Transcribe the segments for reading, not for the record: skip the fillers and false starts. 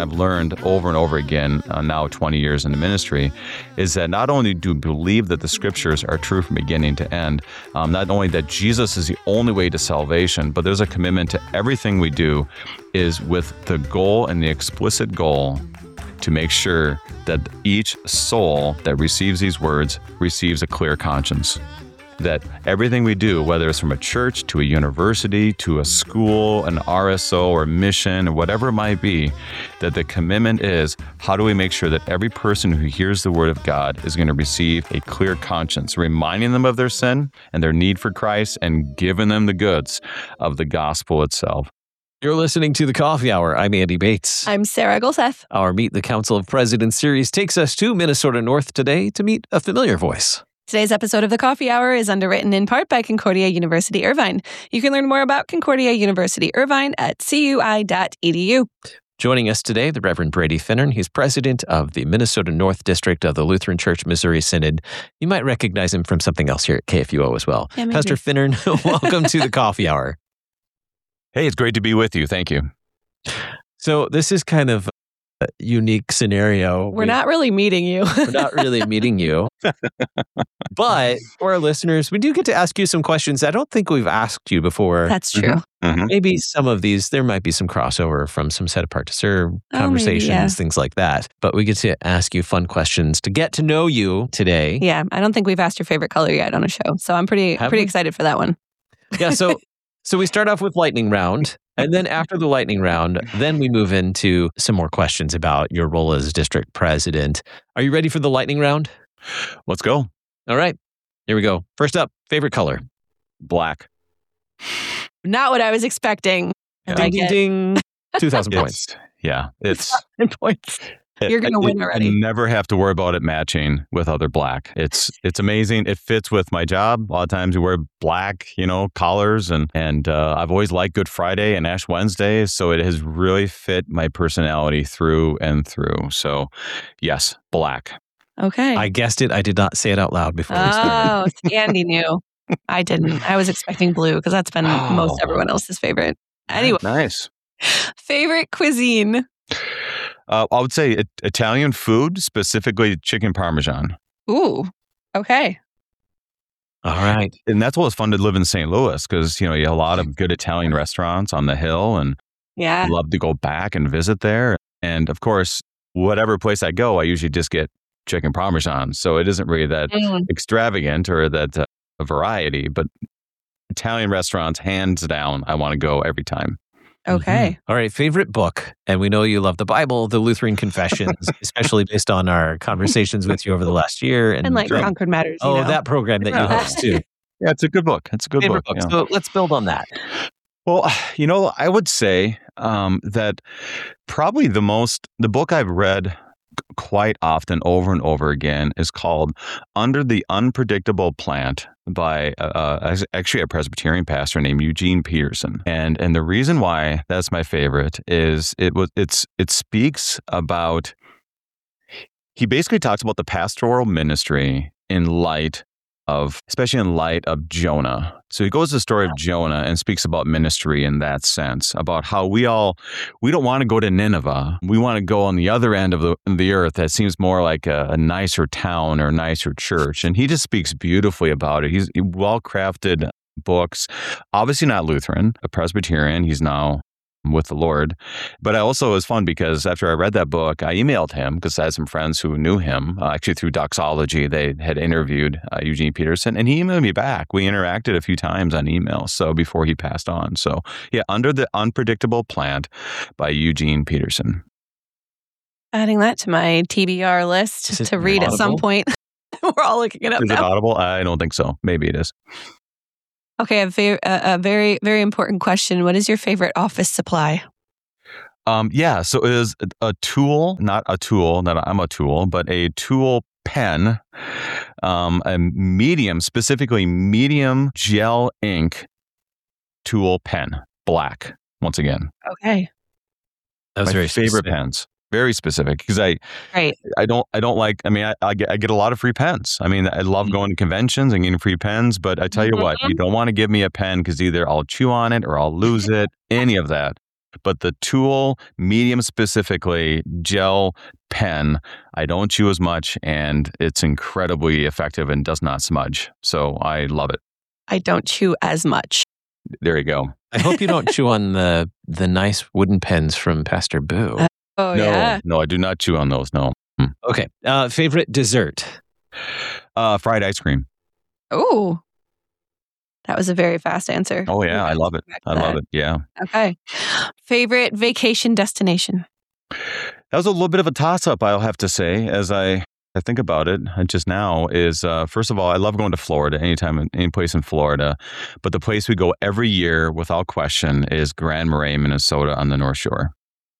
I've learned over and over again, now 20 years in the ministry, is that not only do we believe that the scriptures are true from beginning to end, not only that Jesus is the only way to salvation, but there's a commitment to everything we do is with the goal and the explicit goal to make sure that each soul that receives these words receives a clear conscience. That everything we do, whether it's from a church to a university to a school, an RSO or mission or whatever it might be, that the commitment is how do we make sure that every person who hears the word of God is going to receive a clear conscience, reminding them of their sin and their need for Christ and giving them the goods of the gospel itself. You're listening to The Coffee Hour. I'm Andy Bates. I'm Sarah Golseth. Our Meet the Council of Presidents series takes us to Minnesota North today to meet a familiar voice. Today's episode of The Coffee Hour is underwritten in part by Concordia University Irvine. You can learn more about Concordia University Irvine at cui.edu. Joining us today, the Reverend Brady Finnern. He's president of the Minnesota North District of the Lutheran Church Missouri Synod. You might recognize him from something else here at KFUO as well. Yeah, maybe. Pastor Finnern, welcome to The Coffee Hour. Hey, it's great to be with you. Thank you. So this is kind of a unique scenario. We're not really meeting you. We're not really meeting you. But for our listeners, we do get to ask you some questions I don't think we've asked you before. That's true. Mm-hmm. Maybe some of these, there might be some crossover from some Set Apart to Serve conversations, maybe, yeah. things like that. But we get to ask you fun questions to get to know you today. Yeah, I don't think we've asked your favorite color yet on a show. So I'm pretty excited for that one. Yeah, so we start off with lightning round. And then after the lightning round, then we move into some more questions about your role as district president. Are you ready for the lightning round? Let's go. All right, here we go. First up, favorite color? Black. Not what I was expecting. Yeah. Ding, ding, ding. 2,000 points. It's Points. You're going to win already. I never have to worry about it matching with other black. It's amazing. It fits with my job. A lot of times we wear black, collars, and I've always liked Good Friday and Ash Wednesday, so it has really fit my personality through and through. So, yes, black. Okay. I guessed it. I did not say it out loud before we started. Oh, Andy knew. I didn't. I was expecting blue because that's been most everyone else's favorite. Anyway. Nice. Favorite cuisine? I would say Italian food, specifically chicken parmesan. Ooh, okay. All right. And that's what's fun to live in St. Louis because, you have a lot of good Italian restaurants on the hill and yeah, I love to go back and visit there. And of course, whatever place I go, I usually just get chicken parmesan. So it isn't really that extravagant or that a variety, but Italian restaurants, hands down, I want to go every time. Okay. Mm-hmm. All right. Favorite book. And we know you love the Bible, the Lutheran Confessions, especially based on our conversations with you over the last year. And like Concord Matters. That program that you host too. Yeah, it's a good book. It's a good favorite book. Yeah. So let's build on that. Well, I would say that probably the book I've read quite often over and over again is called Under the Unpredictable Plant by actually a Presbyterian pastor named Eugene Peterson. And the reason why that's my favorite is it speaks about, he basically talks about the pastoral ministry especially in light of Jonah. So he goes to the story of Jonah and speaks about ministry in that sense, about how we don't want to go to Nineveh. We want to go on the other end of the earth that seems more like a nicer town or a nicer church. And he just speaks beautifully about it. He's well-crafted books, obviously not Lutheran, a Presbyterian. He's now with the Lord. But it was fun because after I read that book, I emailed him because I had some friends who knew him, actually through Doxology. They had interviewed Eugene Peterson, and he emailed me back. We interacted a few times on email, so before he passed on. So yeah, Under the Unpredictable Plant by Eugene Peterson. Adding that to my TBR list to read Audible? at some point. We're all looking it up Is now. it Audible? I don't think so. Maybe it is. Okay, a very, very important question. What is your favorite office supply? So it is a tool, not a tool, not I'm a tool, but a tool pen, a specifically medium gel ink tool pen, black, once again. Okay. That was My very favorite specific. pens. Very specific because I don't like, I get a lot of free pens. I love going to conventions and getting free pens, but I tell you what, you don't want to give me a pen because either I'll chew on it or I'll lose it, any of that. But the Tool medium specifically gel pen, I don't chew as much, and it's incredibly effective and does not smudge. So I love it. I don't chew as much. There you go. I hope you don't chew on the nice wooden pens from Pastor Boo. Oh, yeah. No, I do not chew on those. No. Okay. Favorite dessert? Fried ice cream. Oh, that was a very fast answer. Oh, yeah. I love it. I love it. Yeah. Okay. Favorite vacation destination? That was a little bit of a toss-up, I'll have to say, as I think about it just now is, first of all, I love going to Florida, any place in Florida. But the place we go every year without question is Grand Marais, Minnesota on the North Shore.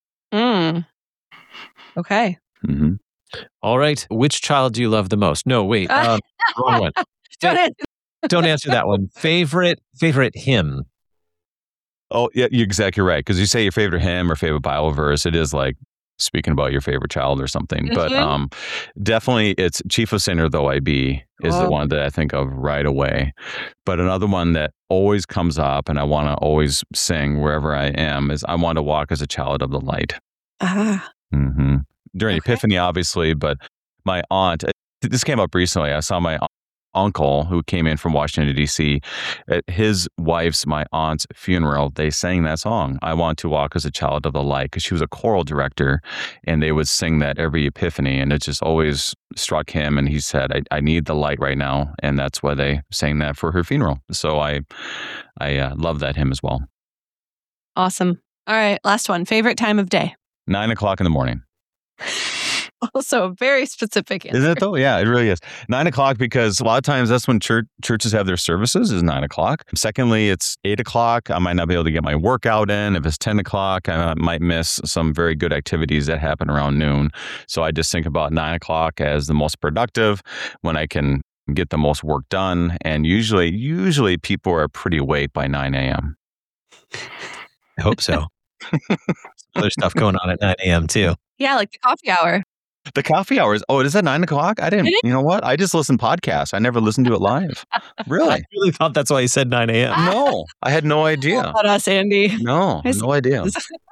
Okay. Mm-hmm. All right. Which child do you love the most? No, wait. Wrong one. Don't answer that one. Favorite hymn? Oh, yeah, you're exactly right. Because you say your favorite hymn or favorite Bible verse, it is like speaking about your favorite child or something. But definitely it's Chief of Sinner Though I Be is the one that I think of right away. But another one that always comes up and I want to always sing wherever I am is I Want to Walk as a Child of the Light. Mm-hmm. During Epiphany, obviously, but my aunt, this came up recently. I saw my uncle who came in from Washington, D.C. At his wife's, my aunt's funeral, they sang that song, I Want to Walk as a Child of the Light, because she was a choral director, and they would sing that every Epiphany, and it just always struck him, and he said, I need the light right now, and that's why they sang that for her funeral. So I love that hymn as well. Awesome. All right, last one. Favorite time of day? 9:00 in the morning. Also a very specific answer. Isn't it though? Yeah, it really is. 9:00 because a lot of times that's when churches have their services is 9:00. Secondly, it's 8:00. I might not be able to get my workout in. If it's 10:00, I might miss some very good activities that happen around noon. So I just think about 9:00 as the most productive, when I can get the most work done. And usually people are pretty awake by 9 a.m. I hope so. Other stuff going on at 9 a.m. too. Yeah, like the coffee hour. The coffee hours. Oh, is that 9:00? I didn't. You know what? I just listen podcasts. I never listened to it live. Really? I really thought that's why he said 9 a.m. No, I had no idea. About us, Andy. No idea.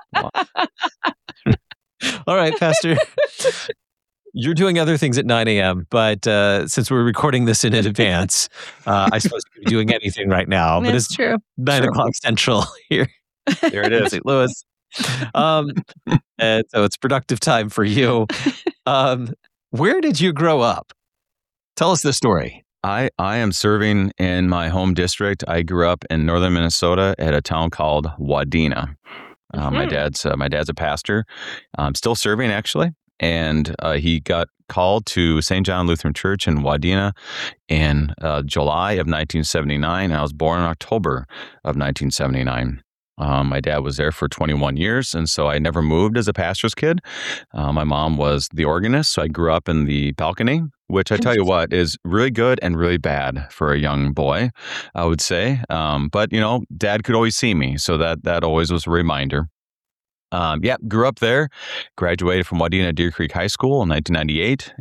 All right, Pastor. You're doing other things at 9 a.m., but since we're recording this in advance, I suppose you could be doing anything right now. But it's true. 9:00 Central here. There it is. St. Louis. And so it's productive time for you. Where did you grow up? Tell us the story. I am serving in my home district. I grew up in northern Minnesota at a town called Wadena. My dad's a pastor. I'm still serving actually, and he got called to St. John Lutheran Church in Wadena in July of 1979. I was born in October of 1979. My dad was there for 21 years, and so I never moved as a pastor's kid. My mom was the organist, so I grew up in the balcony, which I tell you what is really good and really bad for a young boy, I would say. But, Dad could always see me, so that always was a reminder. Grew up there, graduated from Wadena Deer Creek High School in 1998,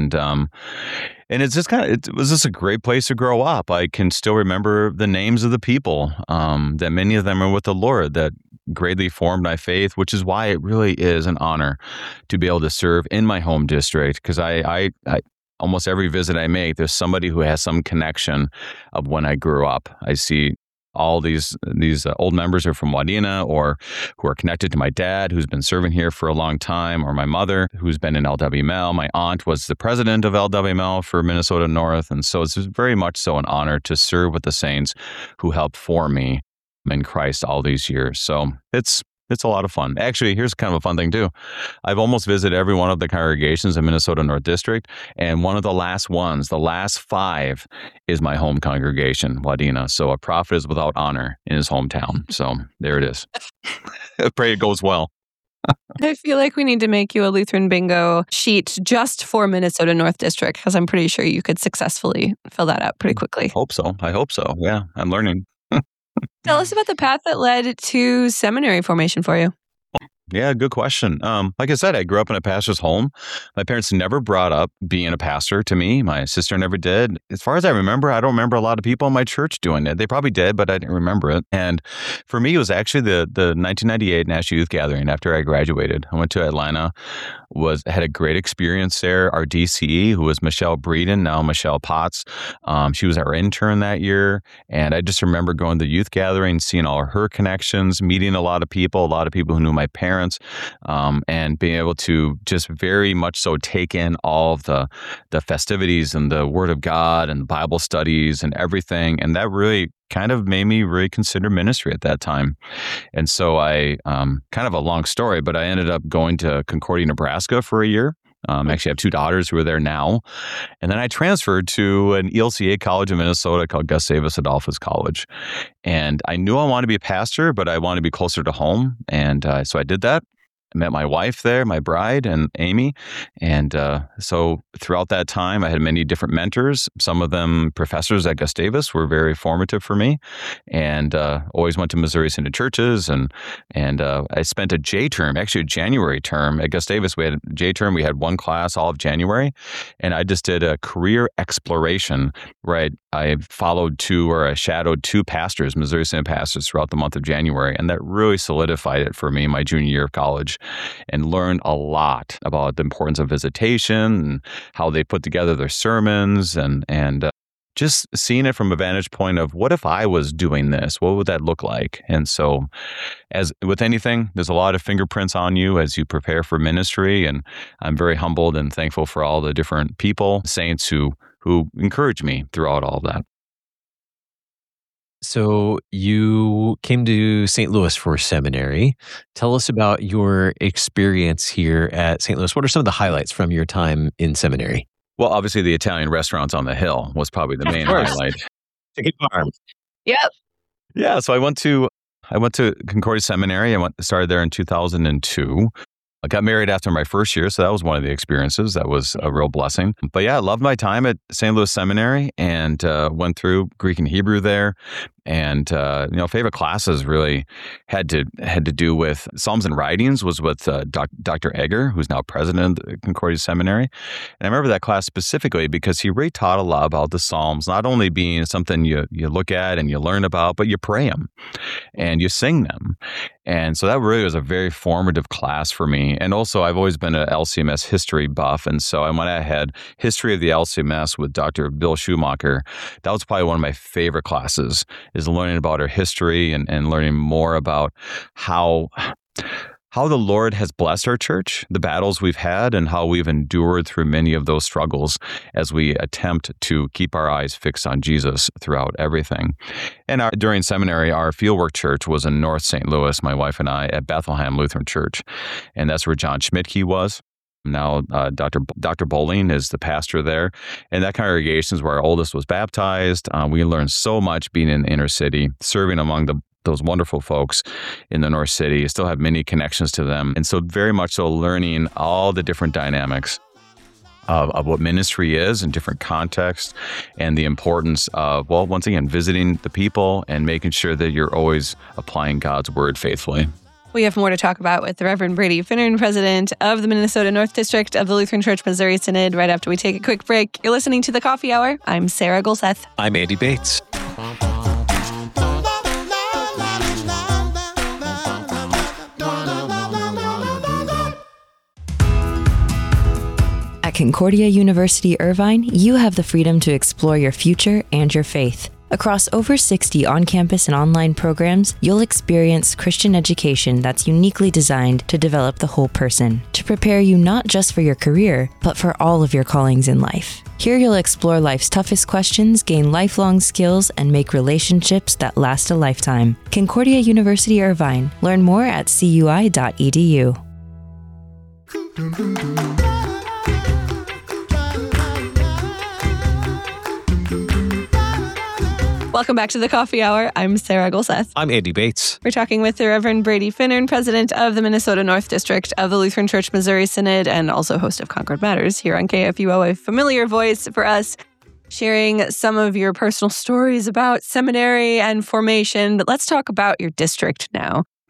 and it's just it was just a great place to grow up. I can still remember the names of the people, that many of them are with the Lord, that greatly formed my faith, which is why it really is an honor to be able to serve in my home district, because I almost every visit I make, there's somebody who has some connection of when I grew up. I see all these old members are from Wadena, or who are connected to my dad, who's been serving here for a long time, or my mother, who's been in LWML. My aunt was the president of LWML for Minnesota North. And so it's very much so an honor to serve with the saints who helped form me in Christ all these years. So it's a lot of fun. Actually, here's kind of a fun thing too. I've almost visited every one of the congregations in Minnesota North District, and one of the last ones, the last 5, is my home congregation, Wadena. So a prophet is without honor in his hometown. So there it is. I pray it goes well. I feel like we need to make you a Lutheran bingo sheet just for Minnesota North District, because I'm pretty sure you could successfully fill that out pretty quickly. I hope so. Yeah, I'm learning. Tell us about the path that led to seminary formation for you. Yeah, good question. Like I said, I grew up in a pastor's home. My parents never brought up being a pastor to me. My sister never did. As far as I remember, I don't remember a lot of people in my church doing it. They probably did, but I didn't remember it. And for me, it was actually the 1998 National Youth Gathering after I graduated. I went to Atlanta, had a great experience there. Our DCE, who was Michelle Breeden, now Michelle Potts, she was our intern that year. And I just remember going to the youth gathering, seeing all her connections, meeting a lot of people who knew my parents, and being able to just very much so take in all of the festivities and the Word of God and Bible studies and everything. And that really kind of made me really consider ministry at that time. And so I, kind of a long story, but I ended up going to Concordia, Nebraska for a year. Actually, I have two daughters who are there now. And then I transferred to an ELCA college in Minnesota called Gustavus Adolphus College. And I knew I wanted to be a pastor, but I wanted to be closer to home. And so I did that. I met my wife there, my bride, and Amy. And so throughout that time, I had many different mentors. Some of them professors at Gustavus were very formative for me. And always went to Missouri Synod churches. And I spent a J term, actually a January term at Gustavus. We had a J term. We had one class all of January. And I just did a career exploration, right? I shadowed two pastors, Missouri Synod pastors, throughout the month of January. And that really solidified it for me my junior year of college. And learned a lot about the importance of visitation and how they put together their sermons and just seeing it from a vantage point of what if I was doing this? What would that look like? And so as with anything, there's a lot of fingerprints on you as you prepare for ministry. And I'm very humbled and thankful for all the different people, saints who encouraged me throughout all of that. So you came to St. Louis for seminary. Tell us about your experience here at St. Louis. What are some of the highlights from your time in seminary? Well, obviously the Italian restaurants on the hill was probably the main highlight. Chicken farm. Yep. Yeah, so I went to Concordia Seminary. Started there in 2002. I got married after my first year, so that was one of the experiences. That was a real blessing. But yeah, I loved my time at St. Louis Seminary and went through Greek and Hebrew there. And favorite classes really had to do with Psalms and Writings was with Dr. Egger, who's now president of Concordia Seminary. And I remember that class specifically because he really taught a lot about the Psalms, not only being something you look at and you learn about, but you pray them and you sing them. And so that really was a very formative class for me. And also, I've always been an LCMS history buff. And so when I had History of the LCMS with Dr. Bill Schumacher, that was probably one of my favorite classes, is learning about our history and learning more about how the Lord has blessed our church, the battles we've had, and how we've endured through many of those struggles as we attempt to keep our eyes fixed on Jesus throughout everything. And during seminary, our fieldwork church was in North St. Louis, my wife and I, at Bethlehem Lutheran Church. And that's where John Schmidtke was. Now, Dr. Bowling is the pastor there. And that congregation is where our oldest was baptized. We learned so much being in the inner city, serving among those wonderful folks in the North City. I still have many connections to them. And so very much so learning all the different dynamics of what ministry is in different contexts and the importance of, well, once again, visiting the people and making sure that you're always applying God's word faithfully. We have more to talk about with the Reverend Brady Finnern, president of the Minnesota North District of the Lutheran Church Missouri Synod, right after we take a quick break. You're listening to The Coffee Hour. I'm Sarah Golseth. I'm Andy Bates. At Concordia University Irvine, you have the freedom to explore your future and your faith. Across over 60 on-campus and online programs, you'll experience Christian education that's uniquely designed to develop the whole person, to prepare you not just for your career, but for all of your callings in life. Here you'll explore life's toughest questions, gain lifelong skills, and make relationships that last a lifetime. Concordia University Irvine. Learn more at cui.edu. Welcome back to The Coffee Hour. I'm Sarah Golseth. I'm Andy Bates. We're talking with the Reverend Brady Finnern, president of the Minnesota North District of the Lutheran Church Missouri Synod and also host of Concord Matters here on KFUO, a familiar voice for us, sharing some of your personal stories about seminary and formation. But let's talk about your district now.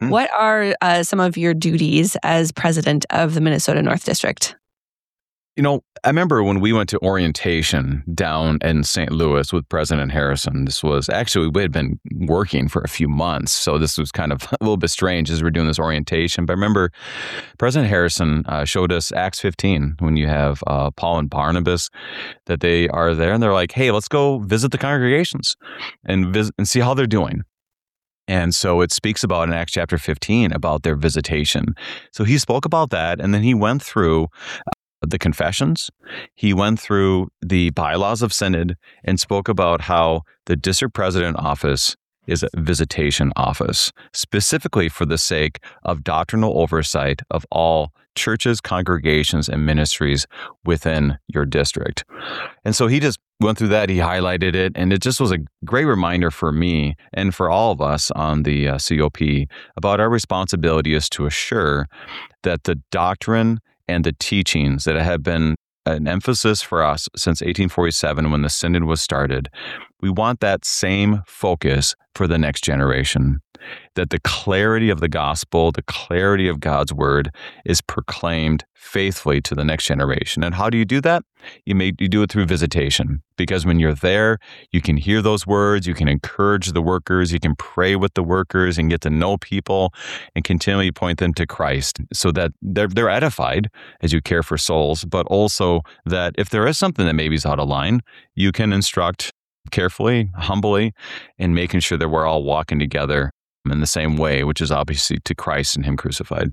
What are some of your duties as president of the Minnesota North District? I remember when we went to orientation down in St. Louis with President Harrison. This was actually, we had been working for a few months. So this was kind of a little bit strange as we're doing this orientation. But I remember President Harrison showed us Acts 15 when you have Paul and Barnabas, that they are there and they're like, hey, let's go visit the congregations and see how they're doing. And so it speaks about in Acts chapter 15 about their visitation. So he spoke about that, and then he went through the confessions. He went through the bylaws of synod and spoke about how the district president office is a visitation office, specifically for the sake of doctrinal oversight of all churches, congregations, and ministries within your district. And so he just went through that. He highlighted it, and it just was a great reminder for me and for all of us on the COP about our responsibility is to assure that the doctrine and the teachings that have been an emphasis for us since 1847 when the synod was started, we want that same focus for the next generation. That the clarity of the gospel, the clarity of God's word is proclaimed faithfully to the next generation. And how do you do that? You do it through visitation, because when you're there, you can hear those words, you can encourage the workers, you can pray with the workers and get to know people and continually point them to Christ so that they're edified as you care for souls, but also that if there is something that maybe is out of line, you can instruct carefully, humbly, and making sure that we're all walking together in the same way, which is obviously to Christ and Him crucified.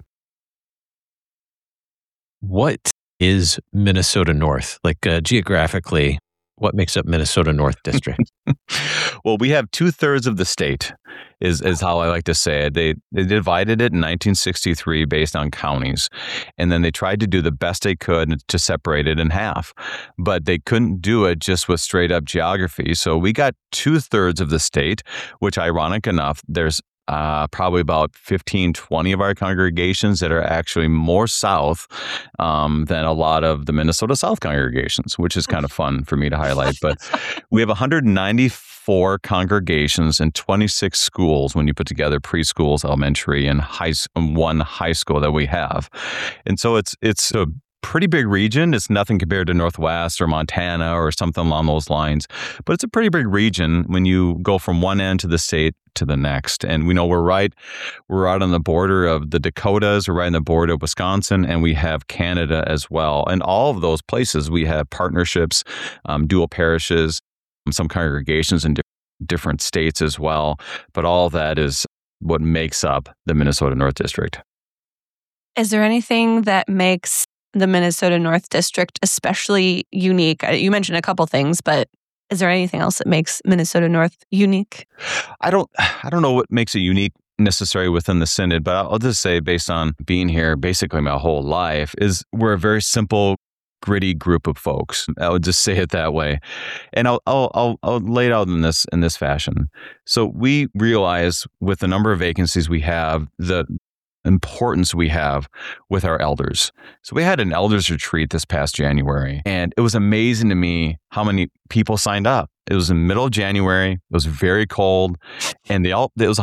What is Minnesota North? Geographically, what makes up Minnesota North District? Well, we have 2/3 of the state is how I like to say it. They divided it in 1963 based on counties, and then they tried to do the best they could to separate it in half, but they couldn't do it just with straight up geography. So we got 2/3 of the state, which ironic enough, there's probably about 15, 20 of our congregations that are actually more south than a lot of the Minnesota South congregations, which is kind of fun for me to highlight. But we have 194 congregations and 26 schools when you put together preschools, elementary, and one high school that we have. And so it's a pretty big region. It's nothing compared to Northwest or Montana or something along those lines, but it's a pretty big region when you go from one end to the state to the next. And we know we're out on the border of the Dakotas, we're right on the border of Wisconsin, and we have Canada as well. And all of those places we have partnerships, dual parishes, some congregations in different states as well. But all of that is what makes up the Minnesota North District. Is there anything that makes the Minnesota North District especially unique? You mentioned a couple things, but is there anything else that makes Minnesota North unique? I don't know what makes it unique necessarily within the synod, but I'll just say, based on being here basically my whole life, is we're a very simple, gritty group of folks. I would just say it that way, and I'll lay it out in this fashion. So we realize with the number of vacancies we have, the importance we have with our elders. So we had an elders retreat this past January, and it was amazing to me how many people signed up. It was in the middle of January. It was very cold, and it was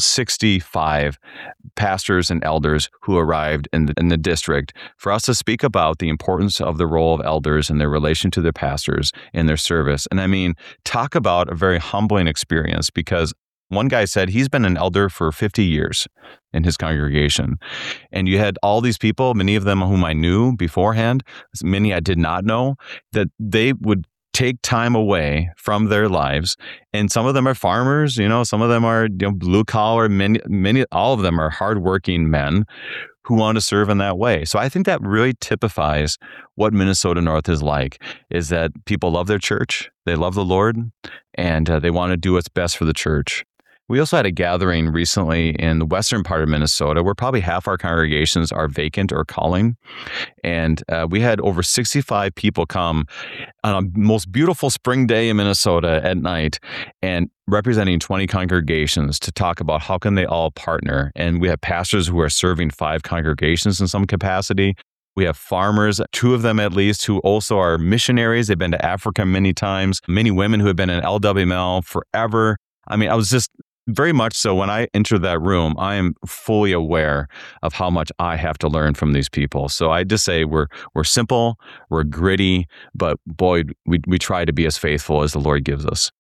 165 pastors and elders who arrived in the district for us to speak about the importance of the role of elders and their relation to their pastors in their service. And I mean, talk about a very humbling experience, because one guy said he's been an elder for 50 years in his congregation. And you had all these people, many of them whom I knew beforehand, many I did not know, that they would take time away from their lives. And some of them are farmers, some of them are blue collar, all of them are hardworking men who want to serve in that way. So I think that really typifies what Minnesota North is like, is that people love their church, they love the Lord, and they want to do what's best for the church. We also had a gathering recently in the western part of Minnesota where probably half our congregations are vacant or calling. And we had over 65 people come on a most beautiful spring day in Minnesota at night, and representing 20 congregations to talk about how can they all partner. And we have pastors who are serving 5 congregations in some capacity. We have farmers, 2 of them at least, who also are missionaries. They've been to Africa many times. Many women who have been in LWML forever. I mean, I was just very much so. When I enter that room, I am fully aware of how much I have to learn from these people. So I just say we're simple, we're gritty, but boy, we try to be as faithful as the Lord gives us.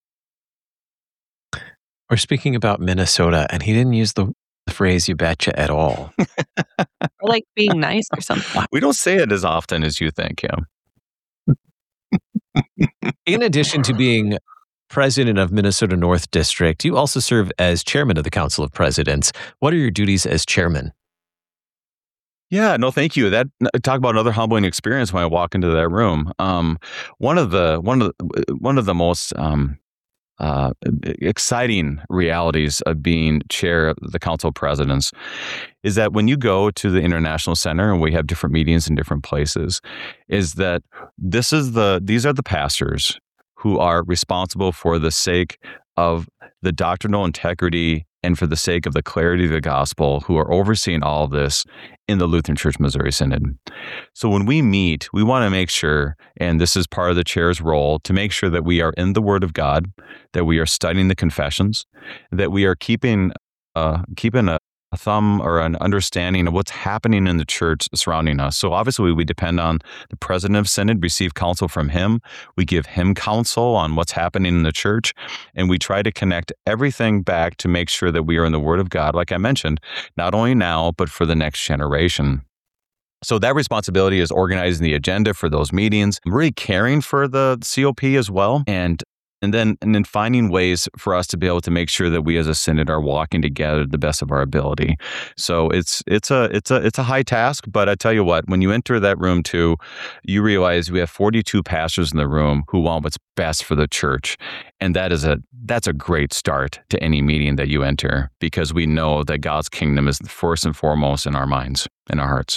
We're speaking about Minnesota, and he didn't use the phrase "you betcha" at all. Or like being nice or something. We don't say it as often as you think, yeah. In addition to being president of Minnesota North District, you also serve as chairman of the Council of Presidents. What are your duties as chairman? Yeah, no, thank you. Talk about another humbling experience when I walk into that room. One of the most exciting realities of being chair of the Council of Presidents is that when you go to the International Center and we have different meetings in different places, is that these are the pastors who are responsible for the sake of the doctrinal integrity and for the sake of the clarity of the gospel, who are overseeing all of this in the Lutheran Church Missouri Synod. So when we meet, we want to make sure, and this is part of the chair's role, to make sure that we are in the Word of God, that we are studying the confessions, that we are keeping a thumb or an understanding of what's happening in the church surrounding us. So obviously we depend on the president of Synod, receive counsel from him. We give him counsel on what's happening in the church, and we try to connect everything back to make sure that we are in the Word of God, like I mentioned, not only now, but for the next generation. So that responsibility is organizing the agenda for those meetings, really caring for the COP as well, and then finding ways for us to be able to make sure that we as a synod are walking together to the best of our ability. So it's a high task, but I tell you what, when you enter that room too, you realize we have 42 pastors in the room who want what's best for the church, and that's a great start to any meeting that you enter, because we know that God's kingdom is first and foremost in our minds, in our hearts.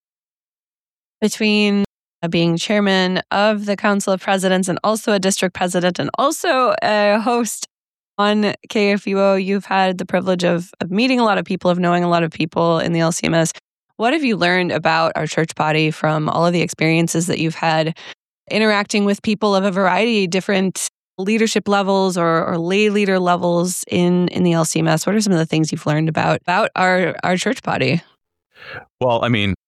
Between being chairman of the Council of Presidents and also a district president and also a host on KFUO, you've had the privilege of meeting a lot of people, of knowing a lot of people in the LCMS. What have you learned about our church body from all of the experiences that you've had interacting with people of a variety of different leadership levels or lay leader levels in the LCMS? What are some of the things you've learned about our church body? Well, I mean,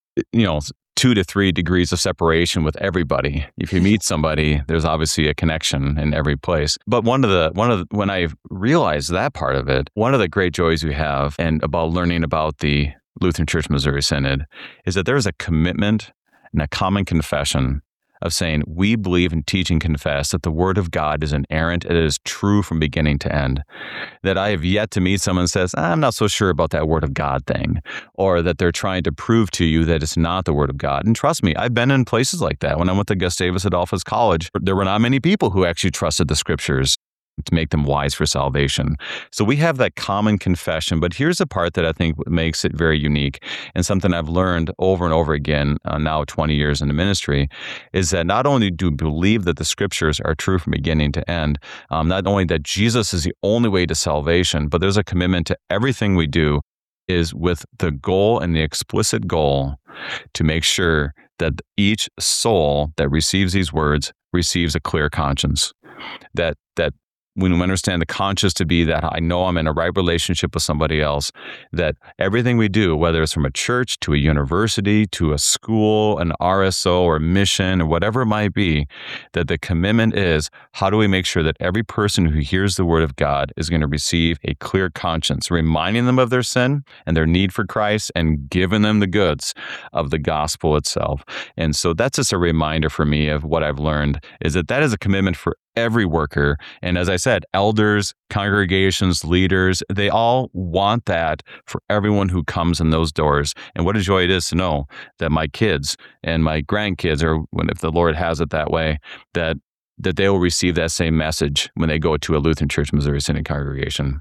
2 to 3 degrees of separation with everybody. If you meet somebody, there's obviously a connection in every place. But when I realized that part of it, one of the great joys we have and about learning about the Lutheran Church Missouri Synod is that there's a commitment and a common confession of saying we believe and teach and confess that the Word of God is inerrant, it is true from beginning to end. That I have yet to meet someone who says, I'm not so sure about that Word of God thing, or that they're trying to prove to you that it's not the Word of God. And trust me, I've been in places like that. When I went to Gustavus Adolphus College, there were not many people who actually trusted the Scriptures to make them wise for salvation. So we have that common confession, but here's the part that I think makes it very unique and something I've learned over and over again, now 20 years in the ministry, is that not only do we believe that the Scriptures are true from beginning to end, not only that Jesus is the only way to salvation, but there's a commitment to everything we do is with the goal and the explicit goal to make sure that each soul that receives these words receives a clear conscience. That when we understand the conscience to be that I know I'm in a right relationship with somebody else, that everything we do, whether it's from a church to a university to a school, an RSO or mission or whatever it might be, that the commitment is how do we make sure that every person who hears the Word of God is going to receive a clear conscience, reminding them of their sin and their need for Christ and giving them the goods of the gospel itself. And so that's just a reminder for me of what I've learned is that is a commitment for every worker. And as I said, elders, congregations, leaders, they all want that for everyone who comes in those doors. And what a joy it is to know that my kids and my grandkids, or if the Lord has it that way, that they will receive that same message when they go to a Lutheran Church Missouri Synod congregation.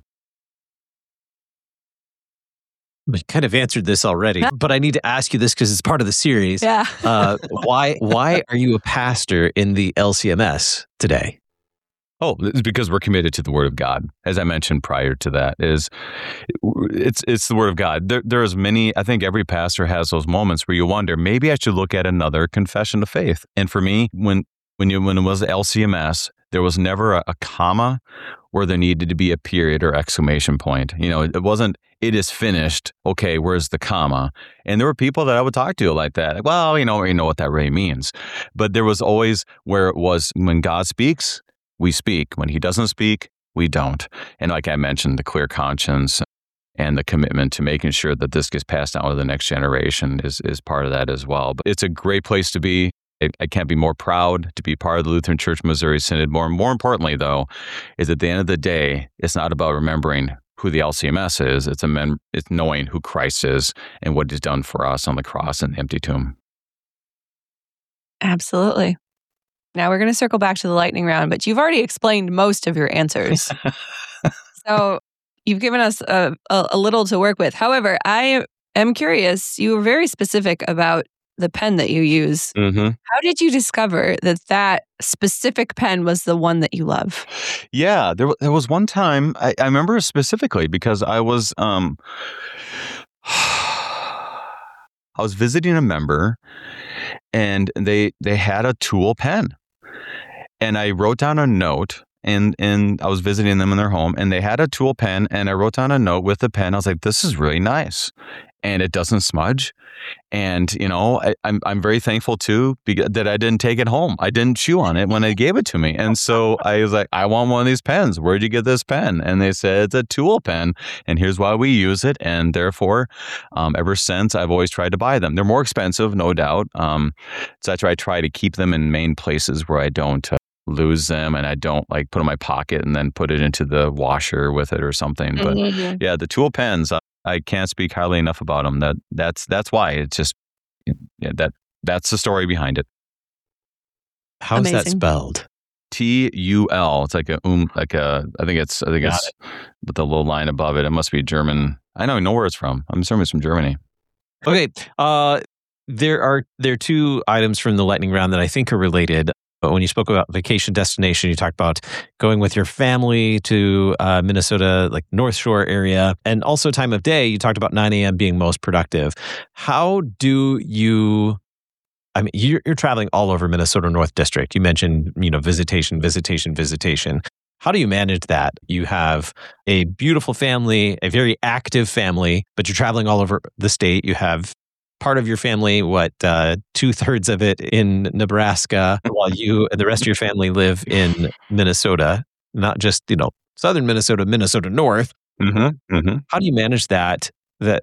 We kind of answered this already, but I need to ask you this because it's part of the series. Yeah. Why are you a pastor in the LCMS today? Oh, it's because we're committed to the Word of God. As I mentioned prior to that, it's the Word of God. There's many. I think every pastor has those moments where you wonder, maybe I should look at another confession of faith. And for me, when it was the LCMS, There was never a comma where there needed to be a period or exclamation point. It wasn't, it is finished. Okay, where's the comma? And there were people that I would talk to like that. Well, you know what that really means. But there was always where it was, when God speaks, we speak. When he doesn't speak, we don't. And like I mentioned, the clear conscience and the commitment to making sure that this gets passed down to the next generation is part of that as well. But it's a great place to be. I can't be more proud to be part of the Lutheran Church Missouri Synod. More importantly, though, is at the end of the day, it's not about remembering who the LCMS is. It's knowing who Christ is and what he's done for us on the cross and the empty tomb. Absolutely. Now we're going to circle back to the lightning round, but you've already explained most of your answers. So you've given us a little to work with. However, I am curious. You were very specific about the pen that you use. Mm-hmm. How did you discover that specific pen was the one that you love? Yeah, there was one time, I remember specifically because I was visiting a member and they had a tool pen. And I wrote down a note. And I was visiting them in their home and they had a tool pen and I wrote down a note with the pen. I was like, this is really nice. And it doesn't smudge. And, I'm very thankful too that I didn't take it home. I didn't chew on it when they gave it to me. And so I was like, I want one of these pens. Where'd you get this pen? And they said, it's a tool pen and here's why we use it. And therefore, ever since I've always tried to buy them. They're more expensive, no doubt. So I try to keep them in main places where I don't lose them and I don't like put in my pocket and then put it into the washer with it or something. But yeah, the tool pens, I can't speak highly enough about them. That's why it's just that's the story behind it. How's Amazing. that spelled? TUL. It's like I think it's with the little line above it. It must be German. I don't know where it's from. I'm assuming it's from Germany. Okay. There are two items from the lightning round that I think are related. But when you spoke about vacation destination, you talked about going with your family to Minnesota, like North Shore area, and also time of day. You talked about 9 a.m. being most productive. How do you? I mean, you're traveling all over Minnesota North District. You mentioned, visitation. How do you manage that? You have a beautiful family, a very active family, but you're traveling all over the state. You have part of your family, 2/3 of it in Nebraska, while you and the rest of your family live in Minnesota, not just, southern Minnesota, Minnesota North. Mm-hmm. Mm-hmm. How do you manage that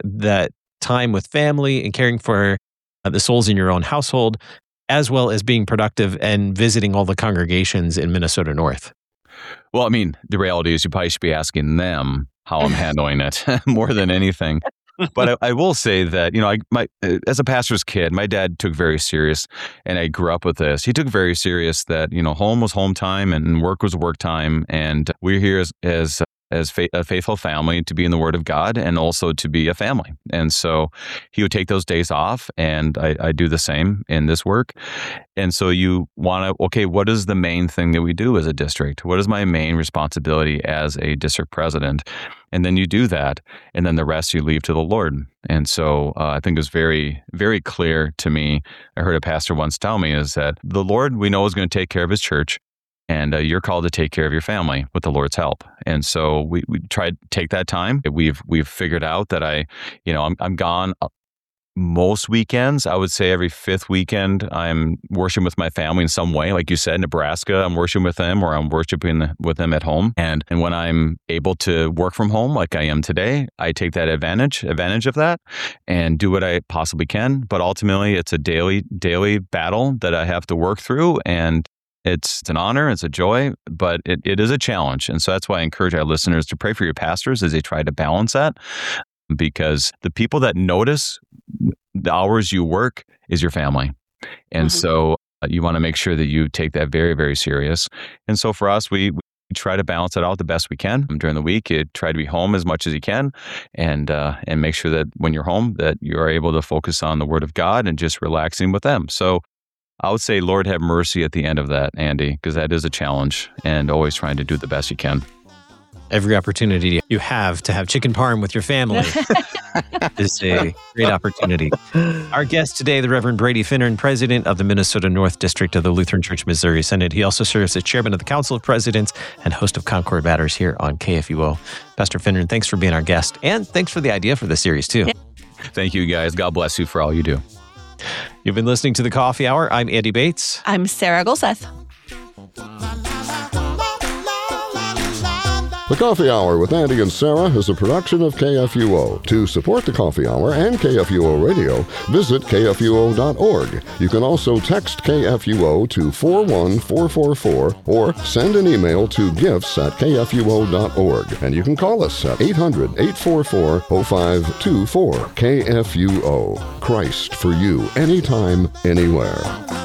time with family and caring for the souls in your own household, as well as being productive and visiting all the congregations in Minnesota North? Well, I mean, the reality is you probably should be asking them how I'm handling it more than anything. But I will say that, as a pastor's kid, my dad took very serious, and I grew up with this. He took very serious that, home was home time and work was work time. And we're here as a faithful family to be in the Word of God and also to be a family. And so he would take those days off, and I do the same in this work. And so you want to, okay, what is the main thing that we do as a district? What is my main responsibility as a district president? And then you do that, and then the rest you leave to the Lord. And so I think it was very, very clear to me. I heard a pastor once tell me is that the Lord we know is going to take care of his church. And you're called to take care of your family with the Lord's help. And so we try to take that time. We've figured out that I'm gone most weekends. I would say every fifth weekend I'm worshiping with my family in some way. Like you said, Nebraska, I'm worshiping with them, or I'm worshiping with them at home. And when I'm able to work from home like I am today, I take that advantage of that and do what I possibly can. But ultimately, it's a daily battle that I have to work through, and it's an honor, it's a joy, but it is a challenge. And so that's why I encourage our listeners to pray for your pastors as they try to balance that, because the people that notice the hours you work is your family. And so you want to make sure that you take that very, very serious. And so for us, we try to balance it out the best we can during the week. You try to be home as much as you can, and make sure that when you're home that you're able to focus on the Word of God and just relaxing with them. So I would say, Lord, have mercy at the end of that, Andy, because that is a challenge, and always trying to do the best you can. every opportunity you have to have chicken parm with your family is a great opportunity. Our guest today, the Reverend Brady Finnern, president of the Minnesota North District of the Lutheran Church Missouri Synod. He also serves as chairman of the Council of Presidents and host of Concord Matters here on KFUO. Pastor Finnern, thanks for being our guest, and thanks for the idea for the series, too. Thank you, guys. God bless you for all you do. You've been listening to The Coffee Hour. I'm Andy Bates. I'm Sarah Golseth. The Coffee Hour with Andy and Sarah is a production of KFUO. To support The Coffee Hour and KFUO Radio, visit KFUO.org. You can also text KFUO to 41444 or send an email to gifts@KFUO.org. And you can call us at 800-844-0524. KFUO. Christ for you, anytime, anywhere.